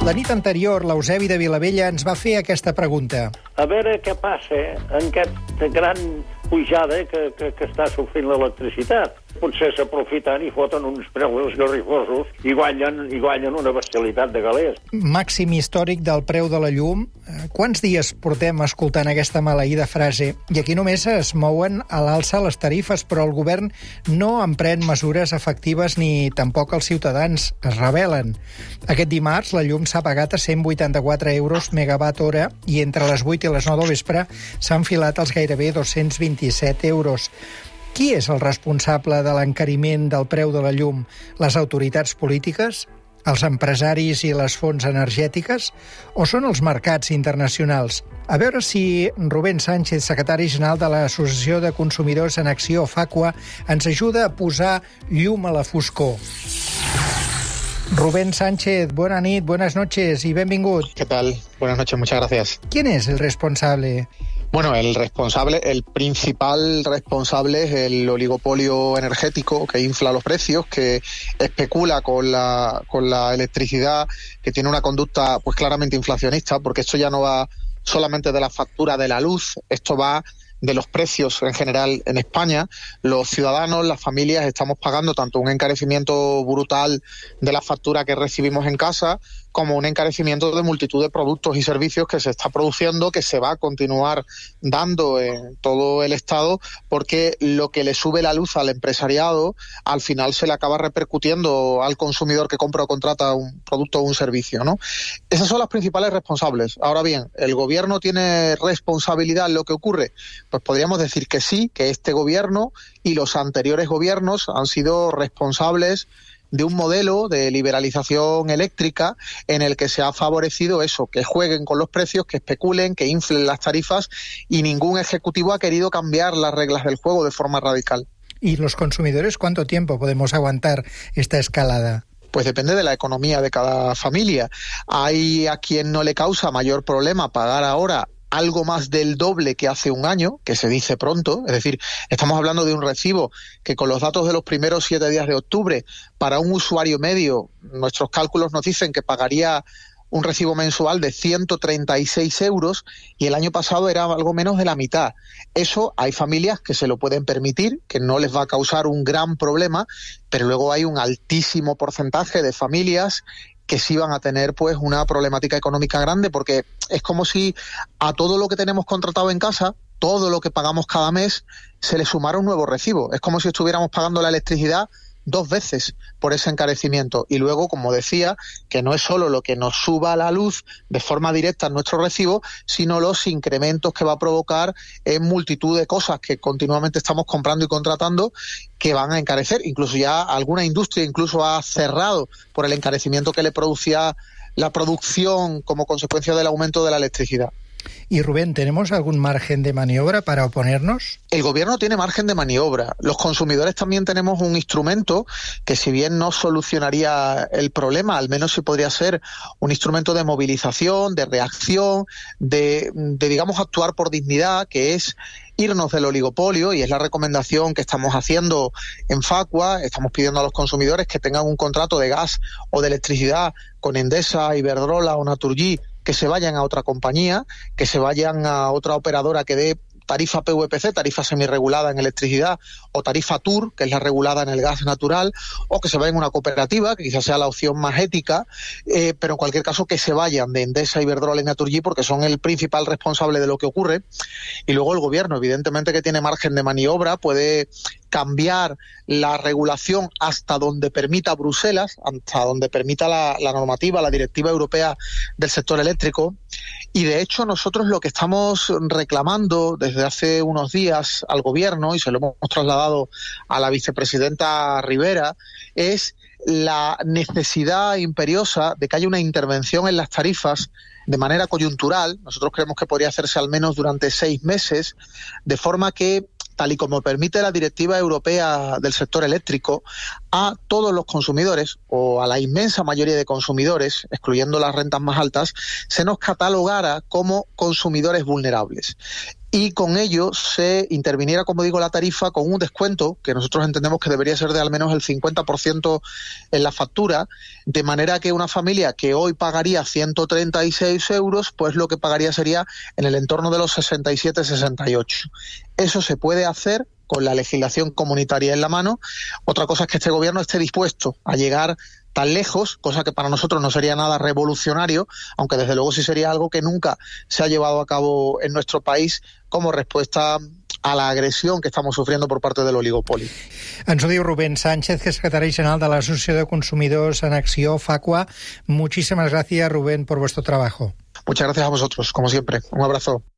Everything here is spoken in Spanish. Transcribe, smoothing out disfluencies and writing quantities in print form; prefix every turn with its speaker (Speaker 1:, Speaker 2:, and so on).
Speaker 1: La nit anterior, l'Eusebi de Vilavella ens va fer aquesta pregunta.
Speaker 2: A veure què passa en aquesta gran pujada que està sofrint l'electricitat. Potser s'aprofiten i foten uns preus esgarrifosos i guanyen una bestialitat de galers.
Speaker 1: Màxim històric del preu de la llum. Quants dies portem escoltant aquesta maleïda frase? I aquí només es mouen a l'alça les tarifes, però el govern no emprèn mesures efectives ni tampoc els ciutadans es rebel·len. Aquest dimarts la llum s'ha pagat a 184 euros megawatt hora i entre les 8 i les 9 del vespre s'ha enfilat als gairebé 227 euros. Qui és el responsable de l'encariment del preu de la llum? Les autoritats polítiques? Els empresaris i les fonts energètiques? O són els mercats internacionals? A veure si Rubén Sánchez, secretari general de l'Associació de Consumidors en Acció, FACUA, ens ajuda a posar llum a la foscor. Rubén Sánchez, buena nit, buenas noches y benvingut.
Speaker 3: ¿Qué tal? Buenas noches, muchas gracias.
Speaker 1: ¿Quién es el responsable?
Speaker 3: Bueno, el principal responsable es el oligopolio energético que infla los precios, que especula con la electricidad, que tiene una conducta pues claramente inflacionista, porque esto ya no va solamente de la factura de la luz, esto va de los precios en general en España. Los ciudadanos, las familias, estamos pagando tanto un encarecimiento brutal de la factura que recibimos en casa como un encarecimiento de multitud de productos y servicios que se está produciendo, que se va a continuar dando en todo el Estado, porque lo que le sube la luz al empresariado, al final se le acaba repercutiendo al consumidor que compra o contrata un producto o un servicio, ¿no? Esas son las principales responsables. Ahora bien, ¿el gobierno tiene responsabilidad en lo que ocurre? Pues podríamos decir que sí, que este gobierno y los anteriores gobiernos han sido responsables de un modelo de liberalización eléctrica en el que se ha favorecido eso, que jueguen con los precios, que especulen, que inflen las tarifas, y ningún ejecutivo ha querido cambiar las reglas del juego de forma radical.
Speaker 1: ¿Y los consumidores cuánto tiempo podemos aguantar esta escalada?
Speaker 3: Pues depende de la economía de cada familia. Hay a quien no le causa mayor problema pagar ahora algo más del doble que hace un año, que se dice pronto, es decir, estamos hablando de un recibo que con los datos de los primeros 7 días de octubre, para un usuario medio, nuestros cálculos nos dicen que pagaría un recibo mensual de 136 euros y el año pasado era algo menos de la mitad. Eso hay familias que se lo pueden permitir, que no les va a causar un gran problema, pero luego hay un altísimo porcentaje de familias que sí van a tener pues una problemática económica grande, porque es como si a todo lo que tenemos contratado en casa, todo lo que pagamos cada mes, se le sumara un nuevo recibo. Es como si estuviéramos pagando la electricidad 2 veces por ese encarecimiento. Y luego, como decía, que no es solo lo que nos suba la luz de forma directa en nuestro recibo, sino los incrementos que va a provocar en multitud de cosas que continuamente estamos comprando y contratando, que van a encarecer. Incluso ya alguna industria incluso ha cerrado por el encarecimiento que le producía la producción como consecuencia del aumento de la electricidad.
Speaker 1: Y Rubén, ¿tenemos algún margen de maniobra para oponernos?
Speaker 3: El gobierno tiene margen de maniobra. Los consumidores también tenemos un instrumento que, si bien no solucionaría el problema, al menos sí podría ser un instrumento de movilización, de reacción, de digamos, actuar por dignidad, que es irnos del oligopolio, y es la recomendación que estamos haciendo en FACUA. Estamos pidiendo a los consumidores que tengan un contrato de gas o de electricidad con Endesa, Iberdrola o Naturgy, que se vayan a otra compañía, que se vayan a otra operadora que dé tarifa PVPC, tarifa semirregulada en electricidad, o tarifa TUR, que es la regulada en el gas natural, o que se vayan a una cooperativa, que quizás sea la opción más ética, pero en cualquier caso que se vayan de Endesa, Iberdrola y Naturgy, porque son el principal responsable de lo que ocurre. Y luego el gobierno, evidentemente, que tiene margen de maniobra, puede cambiar la regulación hasta donde permita Bruselas, hasta donde permita la normativa, la directiva europea del sector eléctrico. Y de hecho nosotros lo que estamos reclamando desde hace unos días al gobierno, y se lo hemos trasladado a la vicepresidenta Rivera, es la necesidad imperiosa de que haya una intervención en las tarifas de manera coyuntural. Nosotros creemos que podría hacerse al menos durante 6 meses, de forma que, tal y como permite la Directiva Europea del sector eléctrico, a todos los consumidores, o a la inmensa mayoría de consumidores, excluyendo las rentas más altas, se nos catalogara como consumidores vulnerables. y con ello se interviniera, como digo, la tarifa con un descuento que nosotros entendemos que debería ser de al menos el 50% en la factura, de manera que una familia que hoy pagaría 136 euros, pues lo que pagaría sería en el entorno de los 67-68. Eso se puede hacer con la legislación comunitaria en la mano. Otra cosa es que este gobierno esté dispuesto a llegar tan lejos, cosa que para nosotros no sería nada revolucionario, aunque desde luego sí sería algo que nunca se ha llevado a cabo en nuestro país como respuesta a la agresión que estamos sufriendo por parte del oligopoli.
Speaker 1: Ens ho diu Rubén Sánchez, que es secretari general de la Asociación de Consumidores en Acció, Facua. Muchísimas gracias, Rubén, por vuestro trabajo.
Speaker 3: Muchas gracias a vosotros, como siempre. Un abrazo.